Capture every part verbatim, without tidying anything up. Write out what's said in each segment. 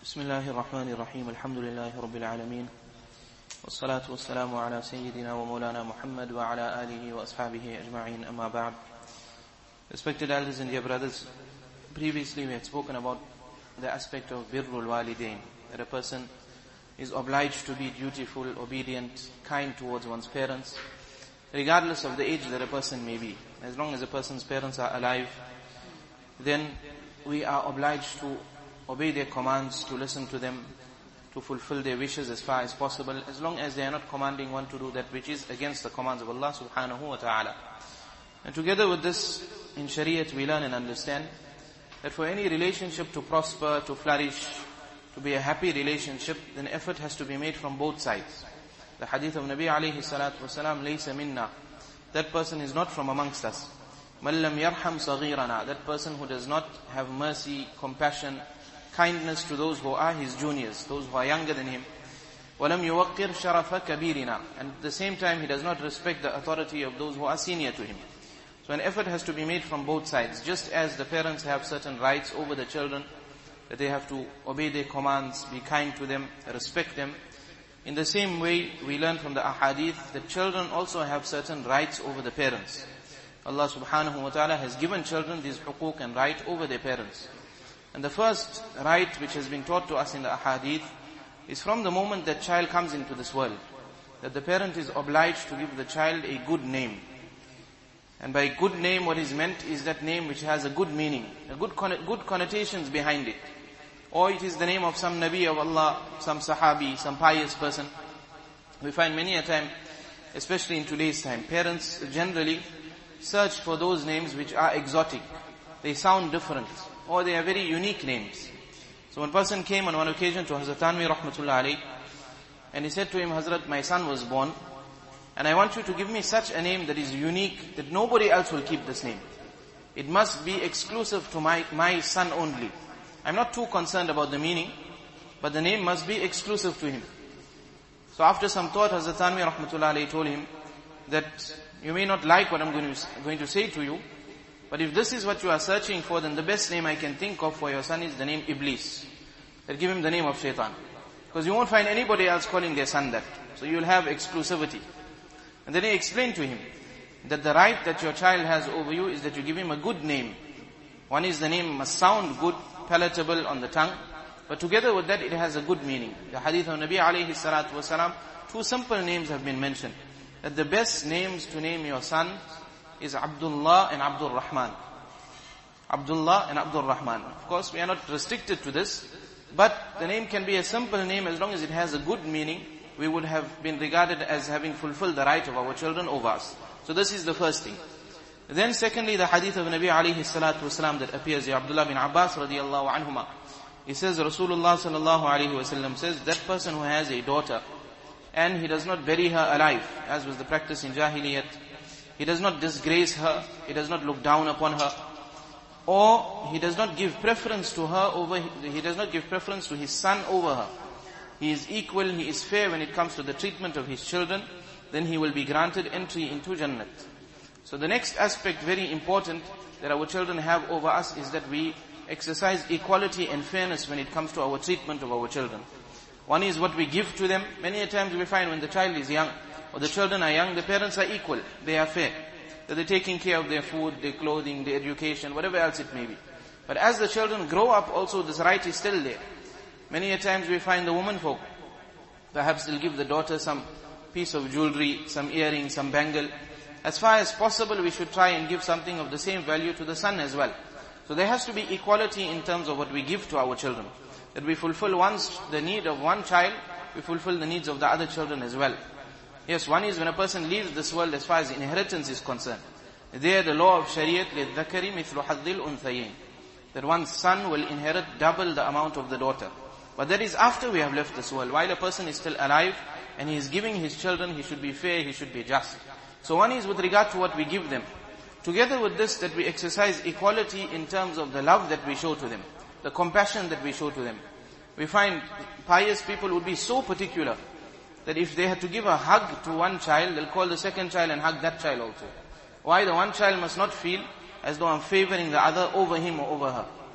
بسم الله الرحمن الرحيم الحمد لله رب العالمين والصلاة والسلام على سيدنا ومولانا Muhammad وعلى آله وأصحابه أجمعين أما بعد. Respected elders and dear brothers, previously we had spoken about the aspect of birrul walidain, that a person is obliged to be dutiful, obedient, kind towards one's parents, regardless of the age that a person may be. As long as a person's parents are alive, then we are obliged to obey their commands, to listen to them, to fulfill their wishes as far as possible, as long as they are not commanding one to do that which is against the commands of Allah subhanahu wa ta'ala. And together with this, in Shariat we learn and understand that for any relationship to prosper, to flourish, to be a happy relationship, then effort has to be made from both sides. The hadith of Nabi alayhi salatu wasalam, laysa minna, that person is not from amongst us. Man lam yarham saghirana, that person who does not have mercy, compassion, kindness to those who are his juniors, those who are younger than him. وَلَمْ يُوَقِّرْ شَرَفَ كَبِيرِنَا, and at the same time he does not respect the authority of those who are senior to him. So an effort has to be made from both sides. Just as the parents have certain rights over the children, that they have to obey their commands, be kind to them, respect them. In the same way, we learn from the ahadith that children also have certain rights over the parents. Allah subhanahu wa ta'ala has given children these huquq and right over their parents. And the first right which has been taught to us in the ahadith is from the moment that child comes into this world, that the parent is obliged to give the child a good name. And by good name, what is meant is that name which has a good meaning, a good con- good connotations behind it. Or it is the name of some Nabi of Allah, some Sahabi, some pious person. We find many a time, especially in today's time, parents generally search for those names which are exotic. They sound different, or they are very unique names. So one person came on one occasion to Hazrat Tanvi rahmatullah alayh, and he said to him, Hazrat, my son was born, and I want you to give me such a name that is unique, that nobody else will keep this name. It must be exclusive to my, my son only. I'm not too concerned about the meaning, but the name must be exclusive to him. So after some thought, Hazrat Tanvi rahmatullah alayh told him that you may not like what I'm going to, going to say to you, but if this is what you are searching for, then the best name I can think of for your son is the name Iblis. They'll give him the name of Shaitan. Because you won't find anybody else calling their son that. So you'll have exclusivity. And then he explained to him that the right that your child has over you is that you give him a good name. One is the name must sound good, palatable on the tongue, but together with that it has a good meaning. The hadith of Nabi alayhi salatu wasalam, two simple names have been mentioned. That the best names to name your son is Abdullah and Abdul Rahman. Abdullah and Abdul Rahman. Of course, we are not restricted to this, but the name can be a simple name as long as it has a good meaning. We would have been regarded as having fulfilled the right of our children over us. So this is the first thing. Then secondly, the hadith of Nabi alayhi salatu wasalam that appears here, Abdullah bin Abbas radiyallahu anhuma. He says, Rasulullah sallallahu alayhi wasallam says, that person who has a daughter, and he does not bury her alive, as was the practice in Jahiliyyat, he does not disgrace her, he does not look down upon her, or he does not give preference to her over, he does not give preference to his son over her. He is equal, he is fair when it comes to the treatment of his children, then he will be granted entry into Jannat. So the next aspect, very important, that our children have over us is that we exercise equality and fairness when it comes to our treatment of our children. One is what we give to them. Many a times we find when the child is young, or the children are young, the parents are equal, they are fair. That they're taking care of their food, their clothing, their education, whatever else it may be. But as the children grow up, also this right is still there. Many a times we find the woman folk, perhaps they'll give the daughter some piece of jewelry, some earring, some bangle. As far as possible, we should try and give something of the same value to the son as well. So there has to be equality in terms of what we give to our children. That we fulfill once the need of one child, we fulfill the needs of the other children as well. Yes, one is when a person leaves this world as far as inheritance is concerned. There the law of Shariat, لِلذَّكَرِ مِثْلُ حَظِّ الْأُنْثَيَيْنِ, that one's son will inherit double the amount of the daughter. But that is after we have left this world. While a person is still alive and he is giving his children, he should be fair, he should be just. So one is with regard to what we give them. Together with this, that we exercise equality in terms of the love that we show to them, the compassion that we show to them. We find pious people would be so particular that if they had to give a hug to one child, they'll call the second child and hug that child also. Why? The one child must not feel as though I'm favoring the other over him or over her.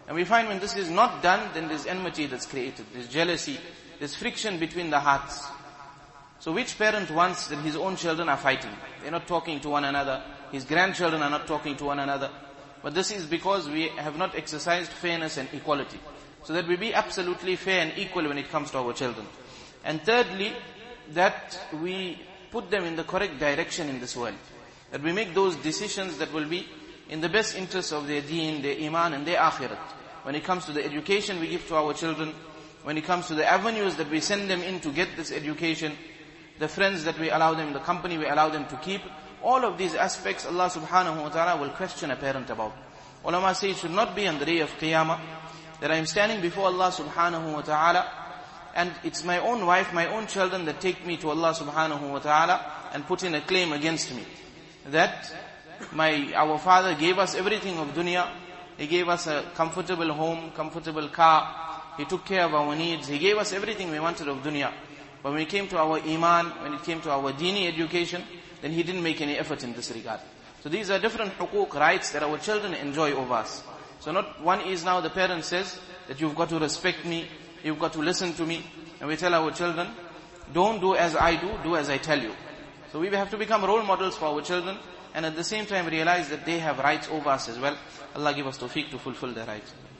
And we find when this is not done, then there's enmity that's created, there's jealousy, there's friction between the hearts. So which parent wants that his own children are fighting? They're not talking to one another. His grandchildren are not talking to one another. But this is because we have not exercised fairness and equality. So that we be absolutely fair and equal when it comes to our children. And thirdly, that we put them in the correct direction in this world. That we make those decisions that will be in the best interest of their deen, their iman and their akhirat. When it comes to the education we give to our children, when it comes to the avenues that we send them in to get this education, the friends that we allow them, the company we allow them to keep, all of these aspects Allah subhanahu wa ta'ala will question a parent about. Ulama say it should not be on the day of Qiyamah, that I am standing before Allah subhanahu wa ta'ala, and it's my own wife, my own children that take me to Allah subhanahu wa ta'ala and put in a claim against me. That my, our father gave us everything of dunya. He gave us a comfortable home, comfortable car. He took care of our needs. He gave us everything we wanted of dunya. But when it came to our iman, when it came to our dini education, then he didn't make any effort in this regard. So these are different huquq, rights that our children enjoy over us. So not one is now the parent says that you've got to respect me, you've got to listen to me. And we tell our children, don't do as I do, do as I tell you. So we have to become role models for our children and at the same time realize that they have rights over us as well. Allah give us tawfiq to fulfill their rights.